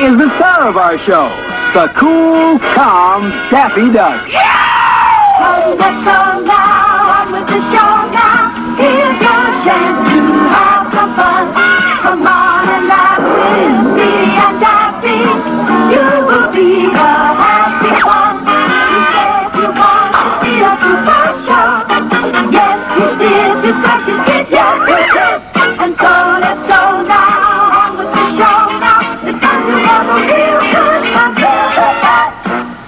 is the star of our show, the cool, calm Daffy Duck. Yeah!